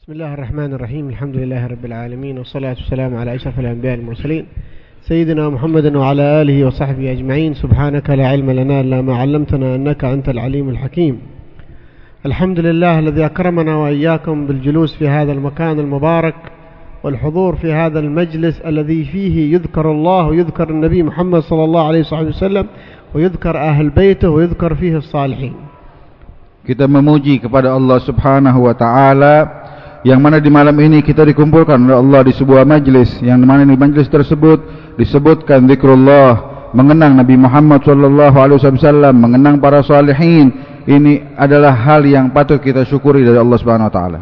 بسم الله الرحمن الرحيم. الحمد لله رب العالمين، والصلاة والسلام على أشرف الأنبياء المرسلين سيدنا محمد وعلى آله وصحبه أجمعين. سبحانك لا علم لنا إلا ما علمتنا إنك أنت العليم الحكيم. الحمد لله الذي أكرمنا وإياكم بالجلوس في هذا المكان المبارك والحضور في هذا المجلس الذي فيه يذكر الله ويذكر النبي محمد صلى الله عليه وسلم ويذكر أهل بيته ويذكر فيه الصالحين. Kita memuji kepada Allah Subhanahu wa taala yang mana di malam ini kita dikumpulkan oleh Allah di sebuah majlis yang mana di majlis tersebut disebutkan zikrullah, mengenang Nabi Muhammad sallallahu alaihi wasallam, mengenang para salihin. Ini adalah hal yang patut kita syukuri dari Allah Subhanahu wa taala.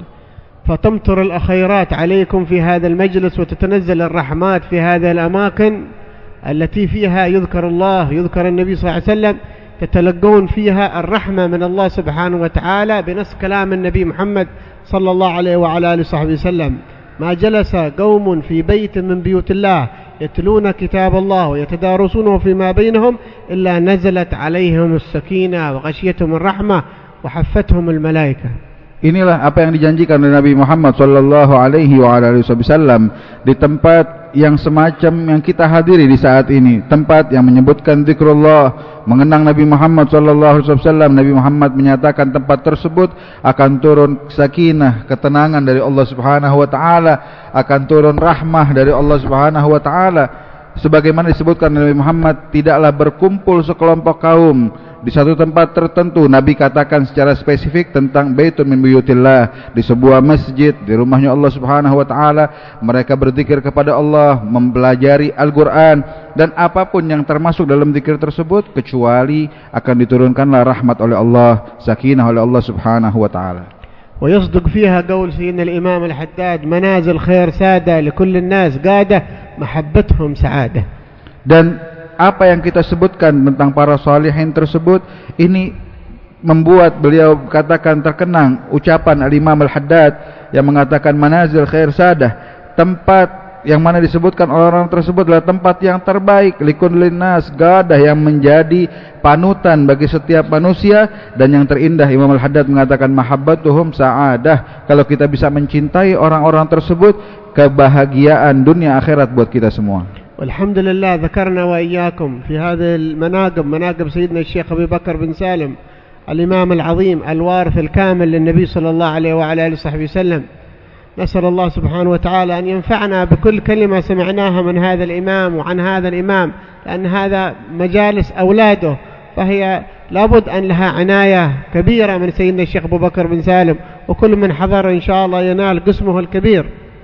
فتمطر الخيرات عليكم في هذا المجلس وتتنزل الرحمات في هذه الأماكن التي فيها يذكر الله يذكر النبي صلى الله عليه وسلم، تتلقون فيها الرحمة من الله سبحانه وتعالى بنص كلام النبي محمد صلى الله عليه وعلى آله وصحبه وسلم. ما جلس قوم في بيت من بيوت الله يتلون كتاب الله ويتدارسونه فيما بينهم إلا نزلت عليهم السكينة وغشيتهم الرحمة وحفتهم الملائكة. Inilah apa yang dijanjikan oleh Nabi Muhammad sallallahu alaihi wasallam di tempat yang semacam yang kita hadiri di saat ini, tempat yang menyebutkan zikrullah, mengenang Nabi Muhammad sallallahu alaihi wasallam. Nabi Muhammad menyatakan tempat tersebut akan turun sakinah, ketenangan dari Allah Subhanahu wa taala, akan turun rahmah dari Allah Subhanahu wa taala. Sebagaimana disebutkan Nabi Muhammad, tidaklah berkumpul sekelompok kaum di satu tempat tertentu. Nabi katakan secara spesifik tentang baitun min buyutillah, di sebuah masjid, di rumahnya Allah Subhanahu wa taala. Mereka berzikir kepada Allah, mempelajari Al-Qur'an, dan apapun yang termasuk dalam zikir tersebut kecuali akan diturunkanlah rahmat oleh Allah, sakinah oleh Allah Subhanahu wa taala. ويصدق فيها قول سيدنا الإمام الحداد منازل خير سادة لكل الناس قادة محبتهم سعادة. Dan apa yang kita sebutkan tentang para salihin tersebut ini membuat beliau katakan terkenang ucapan Al-Imam Al-Haddad yang mengatakan manazil khair sadah, tempat yang mana disebutkan orang-orang tersebut adalah tempat yang terbaik likulli nas, gadah yang menjadi panutan bagi setiap manusia. Dan yang terindah, Imam Al-Haddad mengatakan mahabbatuhum sa'adah, kalau kita bisa mencintai orang-orang tersebut, kebahagiaan dunia akhirat buat kita semua. والحمد لله ذكرنا وإياكم في هذه المناقب، مناقب سيدنا الشيخ أبي بكر بن سالم الإمام العظيم الوارث الكامل للنبي صلى الله عليه وعلى آله وصحبه وسلم. نسأل الله سبحانه وتعالى أن ينفعنا بكل كلمة سمعناها من هذا الإمام وعن هذا الإمام، لأن هذا مجالس أولاده، فهي لابد أن لها عناية كبيرة من سيدنا الشيخ أبو بكر بن سالم، وكل من حضر إن شاء الله ينال قسمه الكبير.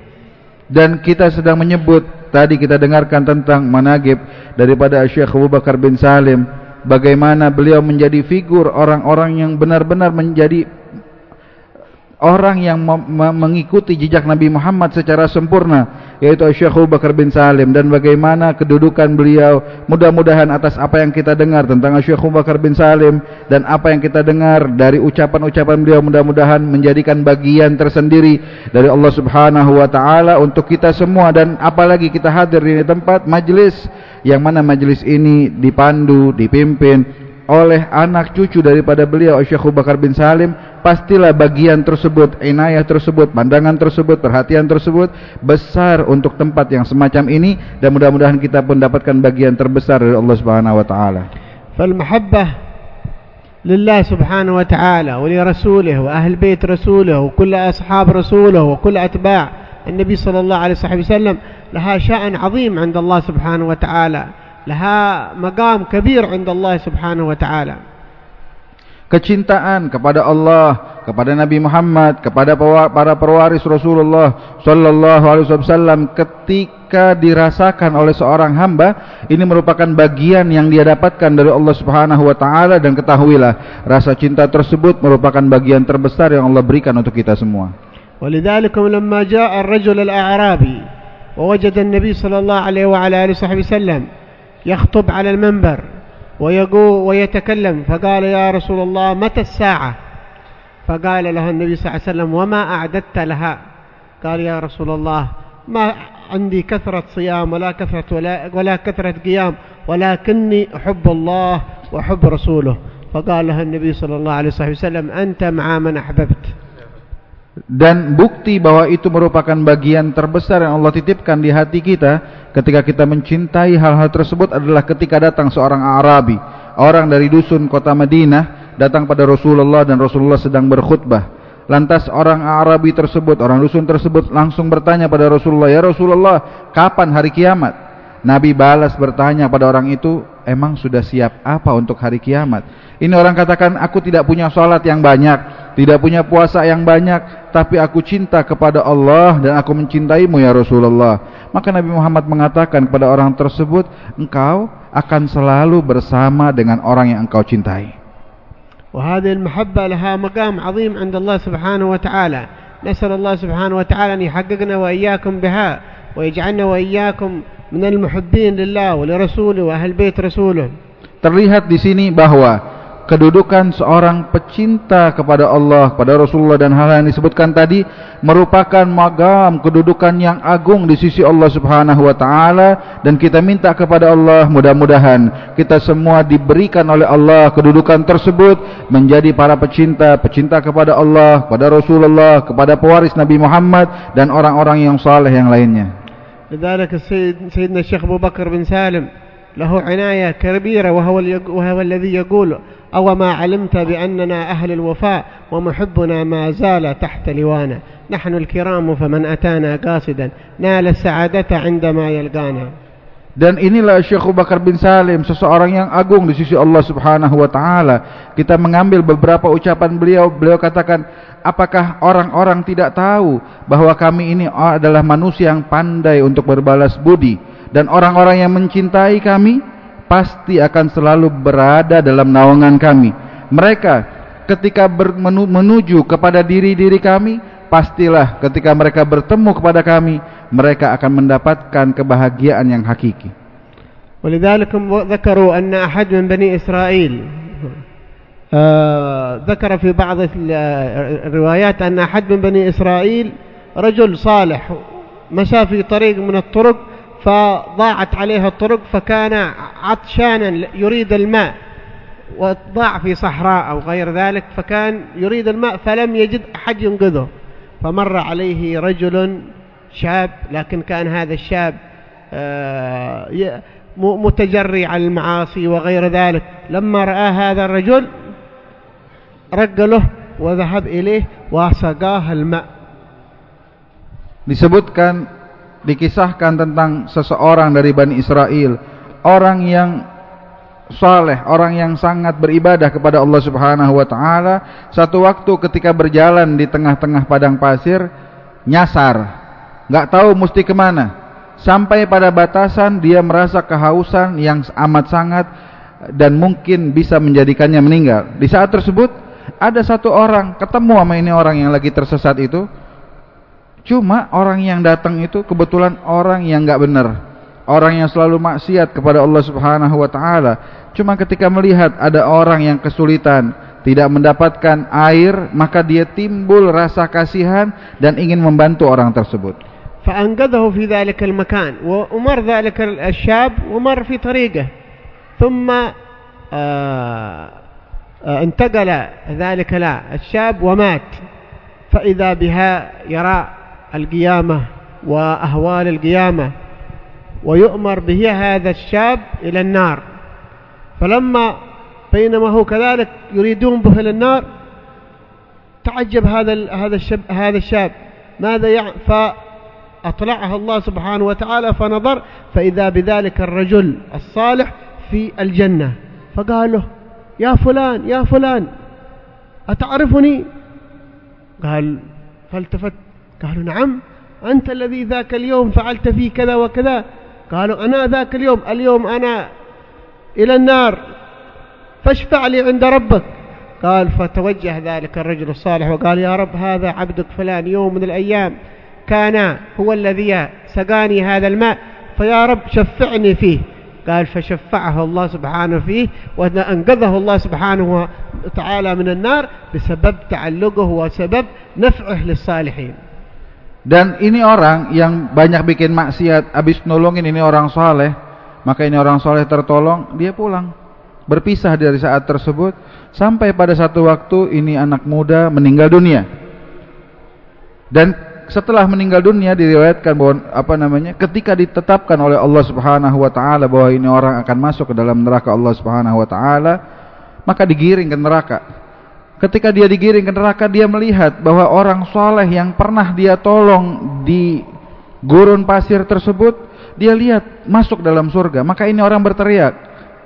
Dan kita sedang menyebut, tadi kita dengarkan tentang managib daripada Syekh Abu Bakar bin Salim, bagaimana beliau menjadi figur orang-orang yang benar-benar menjadi orang yang mengikuti jejak Nabi Muhammad secara sempurna, yaitu Syekh Abu Bakar bin Salim, dan bagaimana kedudukan beliau. Mudah-mudahan atas apa yang kita dengar tentang Syekh Abu Bakar bin Salim dan apa yang kita dengar dari ucapan-ucapan beliau, mudah-mudahan menjadikan bagian tersendiri dari Allah Subhanahu wa taala untuk kita semua. Dan apalagi kita hadir di tempat majlis yang mana majlis ini dipandu, dipimpin oleh anak cucu daripada beliau Syekh Abu Bakar bin Salim. Pastilah bagian tersebut, inayah tersebut, pandangan tersebut, perhatian tersebut besar untuk tempat yang semacam ini, dan mudah-mudahan kita pun dapatkan bagian terbesar dari Allah Subhanahu wa taala. فالمحبة لله سبحانه وتعالى ولرسوله وأهل بيت رسوله وكل أصحاب رسوله وكل أتباع النبي صلى الله عليه وسلم لها شأن عظيم عند الله سبحانه وتعالى، لها مقام كبير عند الله سبحانه وتعالى. Kecintaan kepada Allah, kepada Nabi Muhammad, kepada para pewaris Rasulullah sallallahu alaihi wasallam ketika dirasakan oleh seorang hamba, ini merupakan bagian yang dia dapatkan dari Allah Subhanahu wa taala. Dan ketahuilah, rasa cinta tersebut merupakan bagian terbesar yang Allah berikan untuk kita semua. ولذلك لما جاء الرجل الأعرابي ووجد النبي صلى الله عليه وعلى آله وصحبه وسلم يخطب على المنبر ويقول ويتكلم، فقال يا رسول الله متى الساعة؟ فقال له النبي صلى الله عليه وسلم وما أعددت لها؟ قال يا رسول الله ما عندي كثرة صيام ولا كثرة قيام، ولكني أحب الله وأحب رسوله. فقال له النبي صلى الله عليه وسلم أنت مع من أحببت. Dan bukti bahwa itu merupakan bagian terbesar yang Allah titipkan di hati kita ketika kita mencintai hal-hal tersebut adalah ketika datang seorang Arabi, orang dari dusun kota Madinah, datang pada Rasulullah dan Rasulullah sedang berkhutbah. Lantas orang Arabi tersebut, orang dusun tersebut langsung bertanya pada Rasulullah, "Ya Rasulullah, kapan hari kiamat?" Nabi balas bertanya pada orang itu, "Emang sudah siap apa untuk hari kiamat?" Ini orang katakan, "Aku tidak punya salat yang banyak, tidak punya puasa yang banyak, tapi aku cinta kepada Allah dan aku mencintaimu ya Rasulullah." Maka Nabi Muhammad mengatakan kepada orang tersebut, "Engkau akan selalu bersama dengan orang yang engkau cintai." وهذه المحبة لها مقام عظيم عند الله سبحانه وتعالى. نسأل الله سبحانه وتعالى أن يحققنا وإياكم بها ويجعلنا وإياكم من المحبين لله ولرسوله وأهل بيت رسوله. Terlihat di sini bahwa kedudukan seorang pecinta kepada Allah, kepada Rasulullah dan hal yang disebutkan tadi merupakan maqam kedudukan yang agung di sisi Allah Subhanahu wa taala, dan kita minta kepada Allah mudah-mudahan kita semua diberikan oleh Allah kedudukan tersebut menjadi para pecinta kepada Allah, kepada Rasulullah, kepada pewaris Nabi Muhammad dan orang-orang yang saleh yang lainnya. لذلك سيدنا الشيخ أبو بكر بن سالم له عناية كبيرة وهو الذي يقول: أو ما علمت بأننا أهل الوفاء ومحبنا ما زال تحت لوانا نحن الكرام فمن أتانا قاصدا نال السعادة عندما يلقانا. Dan inilah Syekh Abu Bakar bin Salim, seseorang yang agung di sisi Allah Subhanahu wa taala. Kita mengambil beberapa ucapan beliau katakan, "Apakah orang-orang tidak tahu bahwa kami ini adalah manusia yang pandai untuk berbalas budi, dan orang-orang yang mencintai kami pasti akan selalu berada dalam naungan kami. Mereka ketika menuju kepada diri-diri kami, pastilah ketika mereka bertemu kepada kami, mereka akan mendapatkan kebahagiaan yang hakiki." ولذلك ذكروا أن أحد من بني إسرائيل ذكر في بعض الروايات أن أحد من بني إسرائيل رجل صالح مشى في طريق من الطرق فضاعت عليه الطرق فكان عطشانا يريد الماء وضاع في صحراء أو غير ذلك فكان يريد الماء فلم يجد أحد ينقذه فمر عليه رجل شاب لكن كان هذا الشاب متجري على المعاصي وغير ذلك لما رأى هذا الرجل رق له وذهب إليه وسقاه الماء. Dikisahkan tentang seseorang dari Bani Israel, orang yang saleh, orang yang sangat beribadah kepada Allah Subhanahu wa taala. Satu waktu ketika berjalan di tengah-tengah padang pasir, nyasar, enggak tahu mesti kemana. Sampai pada batasan dia merasa kehausan yang amat sangat dan mungkin bisa menjadikannya meninggal. Di saat tersebut ada satu orang ketemu sama ini orang yang lagi tersesat itu. Cuma orang yang datang itu kebetulan orang yang enggak benar, orang yang selalu maksiat kepada Allah Subhanahu wa taala. Cuma ketika melihat ada orang yang kesulitan, tidak mendapatkan air, maka dia timbul rasa kasihan dan ingin membantu orang tersebut. فأنقذه في ذلك المكان ومر ذلك الشاب ومر في طريقه ثم انتقل ذلك الشاب ومات فإذا بها يرى القيامة وأهوال القيامة ويؤمر به هذا الشاب إلى النار فلما بينما هو كذلك يريدون به إلى النار تعجب هذا الشاب ماذا فأطلعه الله سبحانه وتعالى فنظر فإذا بذلك الرجل الصالح في الجنة فقال له يا فلان أتعرفني؟ قال فالتفت قالوا نعم أنت الذي ذاك اليوم فعلت فيه كذا وكذا. قالوا أنا ذاك اليوم أنا إلى النار فاشفع لي عند ربك. قال فتوجه ذلك الرجل الصالح وقال يا رب هذا عبدك فلان يوم من الأيام كان هو الذي سقاني هذا الماء فيا رب شفعني فيه. قال فشفعه الله سبحانه فيه وأنقذه الله سبحانه وتعالى من النار بسبب تعلقه وسبب نفعه للصالحين. Dan ini orang yang banyak bikin maksiat, habis nolongin ini orang saleh, maka ini orang saleh tertolong, dia pulang, berpisah dari saat tersebut, sampai pada satu waktu ini anak muda meninggal dunia. Dan setelah meninggal dunia diriwayatkan bahwa ketika ditetapkan oleh Allah Subhanahu wa taala bahwa ini orang akan masuk ke dalam neraka Allah Subhanahu wa taala, maka digiring ke neraka. Ketika dia digiring ke neraka, dia melihat bahwa orang soleh yang pernah dia tolong di gurun pasir tersebut, dia lihat masuk dalam surga. Maka ini orang berteriak.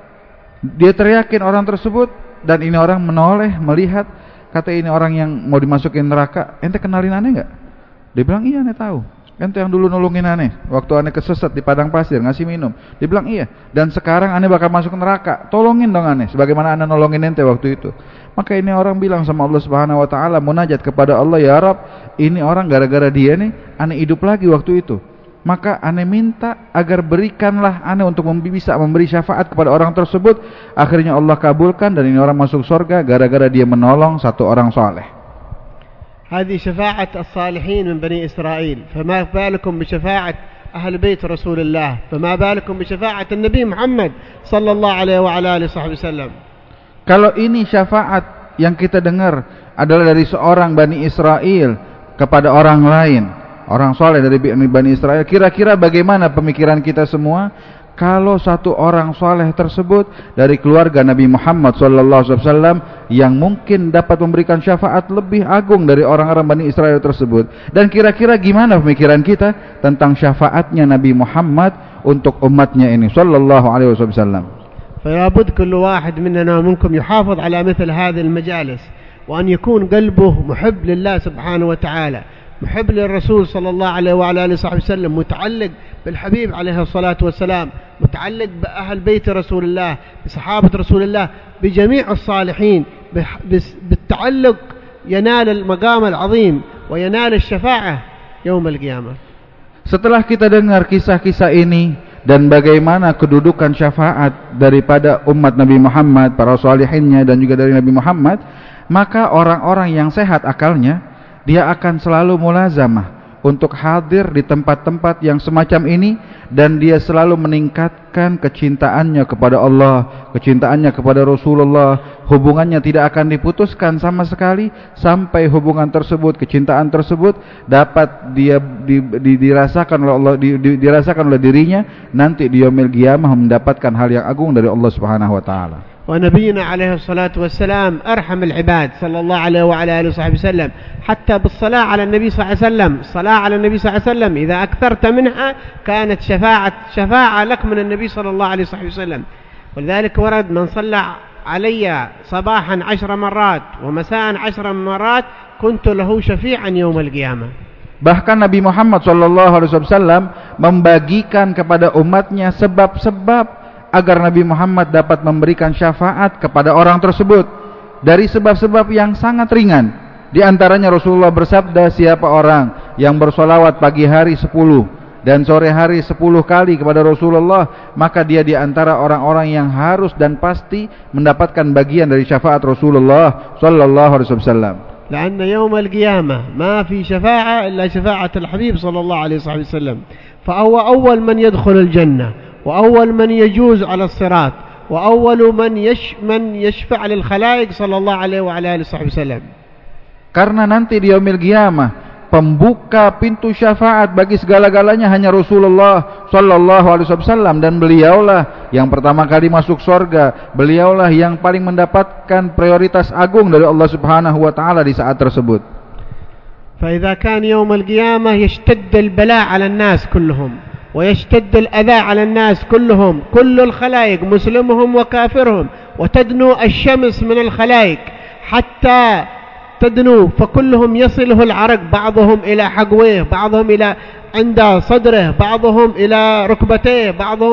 Dia teriakin orang tersebut, dan ini orang menoleh melihat, kata ini orang yang mau dimasukin neraka, ente kenalin aneh enggak? Dia bilang, iya aneh tahu. Ente yang dulu nolongin aneh waktu aneh kesesat di padang pasir ngasih minum. Dia bilang iya. Dan sekarang aneh bakal masuk neraka. Tolongin dong aneh sebagaimana aneh nolongin ente waktu itu. Maka ini orang bilang sama Allah Subhanahu wa taala, munajat kepada Allah, ya Rabb, ini orang gara-gara dia nih aneh hidup lagi waktu itu. Maka aneh minta agar berikanlah aneh untuk bisa memberi syafaat kepada orang tersebut. Akhirnya Allah kabulkan dan ini orang masuk surga gara-gara dia menolong satu orang saleh. هذه شفاعة الصالحين من بني إسرائيل، فما بالكم بشفاعة أهل بيت رسول الله، فما بالكم بشفاعة النبي محمد صلى الله عليه وعلى آله وصحبه وسلم. Kalau ini syafaat yang kita dengar adalah dari seorang Bani Israel kepada orang lain, orang soleh dari Bani Israel, kira-kira bagaimana pemikiran kita semua kalau satu orang soleh tersebut dari keluarga Nabi Muhammad SAW yang mungkin dapat memberikan syafaat lebih agung dari orang-orang Bani Israel tersebut? Dan kira-kira gimana pemikiran kita tentang syafaatnya Nabi Muhammad untuk umatnya ini sallallahu alaihi wasallam? فلا بد كل واحد مننا ومنكم يحافظ على مثل هذه المجالس، وأن يكون قلبه محب لله سبحانه وتعالى، محب للرسول صلى الله عليه وعلى آله وصحبه وسلم، متعلق بالحبيب عليه الصلاة والسلام، متعلق بأهل بيت رسول الله، بصحابة رسول الله، بجميع الصالحين، بالتعلق ينال المقام العظيم وينال الشفاعة يوم القيامة. Setelah kita dengar kisah-kisah ini dan bagaimana kedudukan syafaat daripada umat Nabi Muhammad, para salihinnya dan juga dari Nabi Muhammad, maka orang-orang yang sehat akalnya, dia akan selalu mulazamah untuk hadir di tempat-tempat yang semacam ini, dan dia selalu meningkatkan kecintaannya kepada Allah, kecintaannya kepada Rasulullah. Hubungannya tidak akan diputuskan sama sekali sampai hubungan tersebut, kecintaan tersebut dapat dirasakan oleh Allah, dirasakan oleh dirinya nanti di yaumil qiyamah, mendapatkan hal yang agung dari Allah Subhanahu wa taala. ونبينا عليه الصلاة والسلام أرحم العباد صلى الله عليه وعلى آله وصحبه وسلم، حتى بالصلاة على النبي صلى الله عليه وسلم، الصلاة على النبي صلى الله عليه وسلم إذا أكثرت منها كانت شفاعة لك من النبي صلى الله عليه وصحبه وسلم. ولذلك ورد من صلى علي صباحا 10 مرات ومساء 10 مرات كنت له شفيعا يوم القيامة. Bahkan Nabi Muhammad SAW membagikan kepada umatnya sebab-sebab agar Nabi Muhammad dapat memberikan syafaat kepada orang tersebut. Dari sebab-sebab yang sangat ringan, di antaranya Rasulullah bersabda, siapa orang yang bersolawat pagi hari 10 dan sore hari 10 kali kepada Rasulullah, maka dia di antara orang-orang yang harus dan pasti mendapatkan bagian dari syafaat Rasulullah sallallahu alaihi wasallam. لأن يوم القيامة ما في شفاعة إلا شفاعة الحبيب صلى الله عليه وسلم، فهو أول من يدخل الجنة، وأول من يجوز على الصراط، وأول من يشفع للخلائق صلى الله عليه وعلى آله وسلم. Karena nanti di yaumil qiyamah pembuka pintu syafaat bagi segala-galanya hanya Rasulullah sallallahu alaihi wasallam, dan beliaulah yang pertama kali masuk surga, beliaulah yang paling mendapatkan prioritas agung dari Allah Subhanahu wa taala di saat tersebut. فإذا كان يوم القيامة يشتد البلاء على الناس كلهم ويشتد الأذى على الناس كلهم، كل الخلائق مسلمهم وكافرهم، وتدنو الشمس من الخلائق حتى تدنو، فكلهم يصله العرق، بعضهم إلى حقويه، بعضهم إلى عند صدره، بعضهم إلى ركبتيه، بعضهم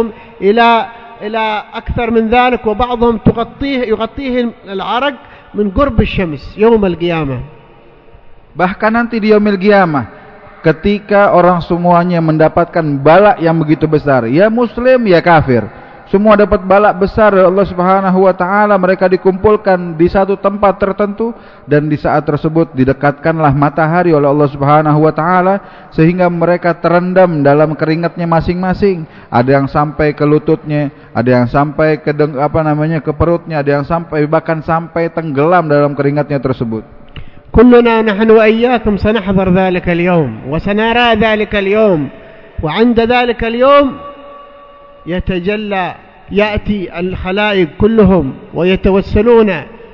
إلى أكثر من ذلك، وبعضهم يغطيه العرق من قرب الشمس يوم القيامة. Bahkan nanti di yaumil qiyamah, ketika orang semuanya mendapatkan bala yang begitu besar, ya muslim ya kafir, semua dapat bala besar dari Allah Subhanahu wa taala, mereka dikumpulkan di satu tempat tertentu, dan di saat tersebut didekatkanlah matahari oleh Allah Subhanahu wa taala sehingga mereka terendam dalam keringatnya masing-masing. Ada yang sampai ke lututnya, ada yang sampai ke ke perutnya, ada yang bahkan sampai tenggelam dalam keringatnya tersebut. كلنا نحن وإياكم سنحضر ذلك اليوم وسنرى ذلك اليوم، وعند ذلك اليوم يأتي الخلائق كلهم ويتوسلون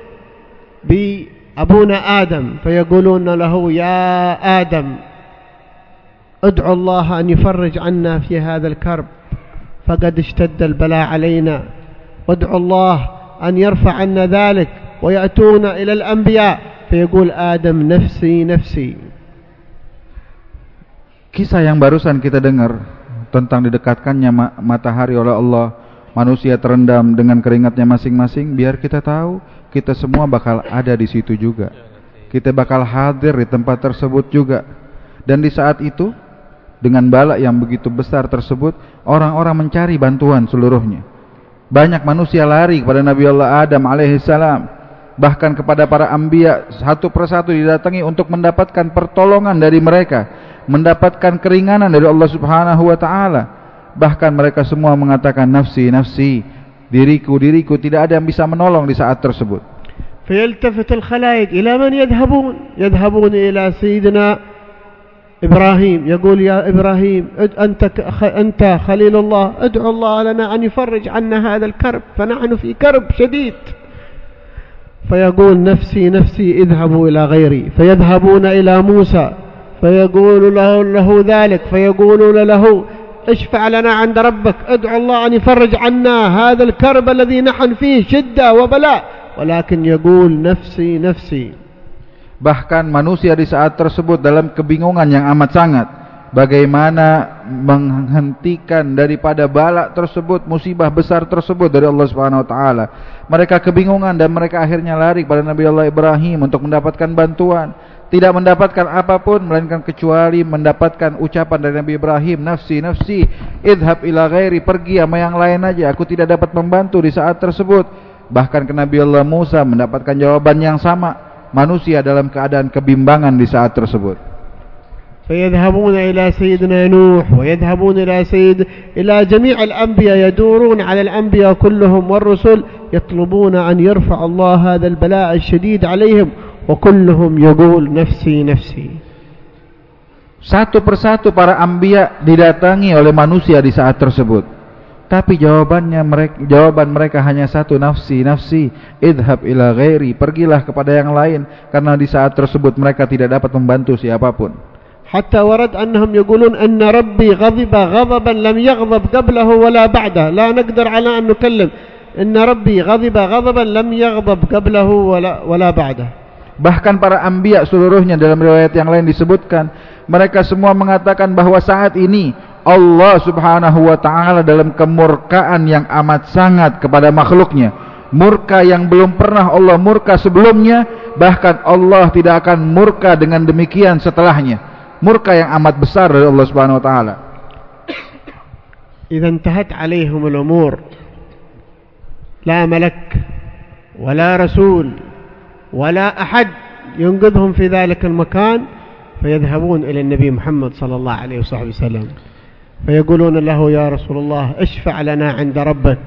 بأبونا آدم فيقولون له: يا آدم ادعو الله أن يفرج عنا في هذا الكرب فقد اشتد البلاء علينا، وادعو الله أن يرفع عنا ذلك. ويأتون إلى الأنبياء فيقول آدم نفسي نفسي. Kisah yang barusan kita dengar tentang didekatkannya matahari oleh Allah, manusia terendam dengan keringatnya masing-masing, biar kita tahu kita semua bakal ada di situ juga. Kita bakal hadir di tempat tersebut juga. Dan di saat itu, dengan bala yang begitu besar tersebut, orang-orang mencari bantuan seluruhnya. Banyak manusia lari kepada Nabi Allah Adam alaihissalam, bahkan kepada para anbiya satu persatu didatangi untuk mendapatkan pertolongan dari mereka, mendapatkan keringanan dari Allah Subhanahu wa taala. Bahkan mereka semua mengatakan nafsi nafsi, diriku diriku, tidak ada yang bisa menolong di saat tersebut. فيلتفت الخلائق إلى من يذهبون إلى سيدنا إبراهيم، يقول: يا إبراهيم أنت خليل الله، ادعو الله لنا أن يفرج عنا هذا الكرب فنحن في كرب شديد. فيقول: نفسي نفسي، اذهبوا إلى غيري. فيذهبون إلى موسى فيقول له ذلك، فيقولون له: اشفع لنا عند ربك، ادعو الله أن يفرج عنا هذا الكرب الذي نحن فيه شدة وبلاء، ولكن يقول نفسي نفسي. Bahkan manusia di saat tersebut dalam kebingungan yang amat sangat, bagaimana menghentikan daripada bala tersebut, musibah besar tersebut dari Allah Subhanahu wa taala. Mereka kebingungan dan mereka akhirnya lari kepada Nabi Allah Ibrahim untuk mendapatkan bantuan. Tidak mendapatkan apapun melainkan kecuali mendapatkan ucapan dari Nabi Ibrahim, nafsi nafsi, idhab ila ghairi, pergi sama yang lain aja, aku tidak dapat membantu di saat tersebut. Bahkan ke Nabi Allah Musa mendapatkan jawaban yang sama, manusia dalam keadaan kebimbangan di saat tersebut. فيذهبون إلى سيدنا نوح ويذهبون إلى جميع الأنبياء، يدورون على الأنبياء كلهم والرسل، يطلبون أن يرفع الله هذا البلاء الشديد عليهم، وكلهم يقول نفسي نفسي. Satu persatu para anbiya didatangi oleh manusia di saat tersebut, tapi jawaban mereka hanya satu, nafsi nafsi, idhab ila ghairi, pergilah kepada yang lain, karena di saat tersebut mereka tidak dapat membantu siapapun. حتى ورد أنهم يقولون أن ربي غضب غضبا لم يغضب قبله ولا بعده، لا نقدر على أن نكلم، إن ربي غضب غضبا لم يغضب قبله ولا بعده. Bahkan para anbiya seluruhnya dalam riwayat yang lain disebutkan, mereka semua mengatakan bahwa saat ini Allah Subhanahu wa taala dalam kemurkaan yang amat sangat kepada makhluknya, murka yang belum pernah Allah murka sebelumnya, bahkan Allah tidak akan murka dengan demikian setelahnya. Murka yang amat besar dari Allah Subhanahu wa taala. إذا انتهت عليهم الأمور، لا ملك ولا رسول ولا أحد ينقذهم في ذلك المكان، فيذهبون إلى النبي محمد صلى الله عليه وسلم فيقولون له: يا رسول الله اشفع لنا عند ربك.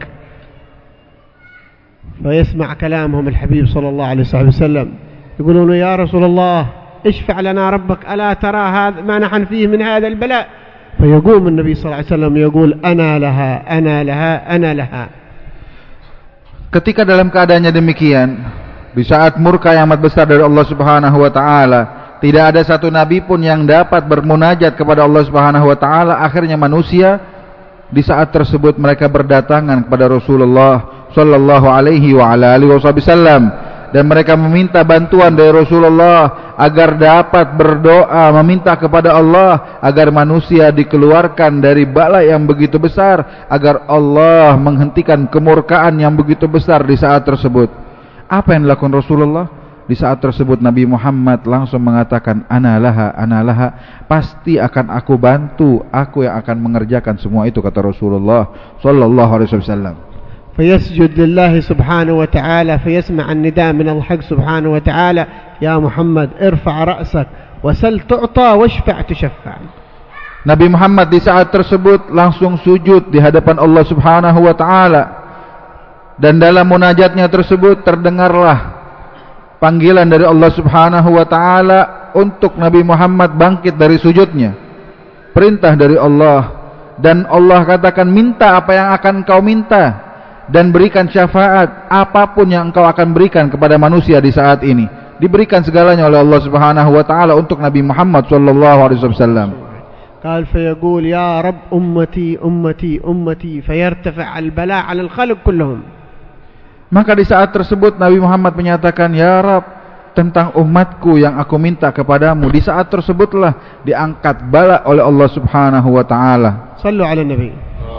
فيسمع كلامهم الحبيب صلى الله عليه وسلم، يقولون: يا رسول الله اشفع لنا ربك، ألا ترى هذا ما نحن فيه من هذا البلاء؟ فيقوم النبي صلى الله عليه وسلم يقول: أنا لها أنا لها أنا لها. Ketika dalam keadaannya demikian, di saat murka yang amat besar dari Allah Subhanahu wa taala, tidak ada satu nabi pun yang dapat bermunajat kepada Allah Subhanahu wa taala. Akhirnya manusia di saat tersebut mereka berdatangan kepada Rasulullah sallallahu alaihi wa ala alihi wasallam, dan mereka meminta bantuan dari Rasulullah agar dapat berdoa meminta kepada Allah agar manusia dikeluarkan dari bala yang begitu besar, agar Allah menghentikan kemurkaan yang begitu besar di saat tersebut. Apa yang dilakukan Rasulullah? Di saat tersebut Nabi Muhammad langsung mengatakan, ana laha, pasti akan aku bantu, aku yang akan mengerjakan semua itu, kata Rasulullah sallallahu alaihi wasallam. فيسجد لله سبحانه وتعالى فيسمع النداء من الحق سبحانه وتعالى: يا محمد ارفع رأسك وسل تعطى واشفع تشفع. Nabi Muhammad di saat tersebut langsung sujud di hadapan Allah Subhanahu wa taala, dan dalam munajatnya tersebut terdengarlah panggilan dari Allah Subhanahu wa taala untuk Nabi Muhammad bangkit dari sujudnya. Perintah dari Allah, dan Allah katakan minta apa yang akan kau minta dan berikan syafaat apapun yang engkau akan berikan kepada manusia di saat ini. Diberikan segalanya oleh Allah Subhanahu wa taala untuk Nabi Muhammad sallallahu alaihi wasallam. قال فيقول يا رب أمتي أمتي أمتي فيرتفع البلاء على الخلق كلهم. Maka di saat tersebut Nabi Muhammad menyatakan, ya Rabb, tentang umatku yang aku minta kepadamu. Di saat tersebutlah diangkat bala oleh Allah Subhanahu wa taala. Sallu ala Nabi.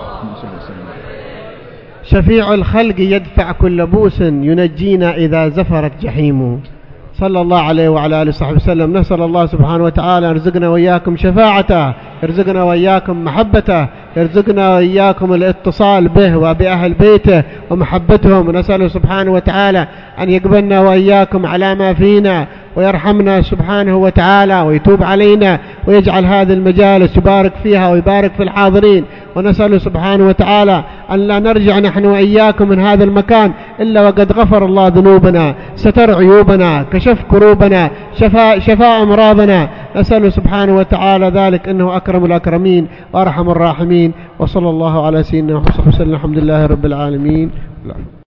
شفيع الخلق يدفع كل بوس ينجينا إذا زفرت جحيمه. صلى الله عليه وعلى آله وصحبه وسلم. نسأل الله سبحانه وتعالى يرزقنا وإياكم شفاعته، يرزقنا وإياكم محبته، يرزقنا وإياكم الاتصال به وبأهل بيته ومحبتهم. ونسأله سبحانه وتعالى أن يقبلنا وإياكم على ما فينا ويرحمنا سبحانه وتعالى ويتوب علينا ويجعل هذه المجالس يبارك فيها ويبارك في الحاضرين. ونسأله سبحانه وتعالى أن لا نرجع نحن وإياكم من هذا المكان إلا وقد غفر الله ذنوبنا، ستر عيوبنا، كشف كروبنا، شفاء أمراضنا. نسأله سبحانه وتعالى ذلك إنه أكرم الأكرمين وأرحم الراحمين. وصلى الله على سيدنا محمد وسلم. الحمد لله رب العالمين.